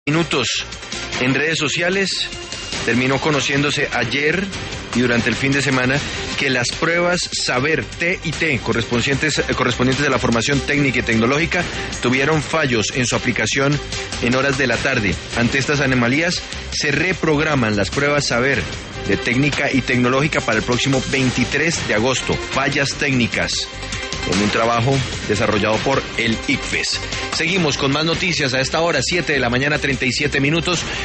Minutos en redes sociales. Terminó conociéndose ayer y durante el fin de semana que las pruebas Saber TIT correspondientes a la formación técnica y tecnológica tuvieron fallos en su aplicación en horas de la tarde. Ante estas anomalías se reprograman las pruebas Saber de técnica y tecnológica para el próximo 23 de agosto. Fallas técnicas en un trabajo desarrollado por el ICFES. Seguimos con más noticias a esta hora, 7 de la mañana, 37 minutos.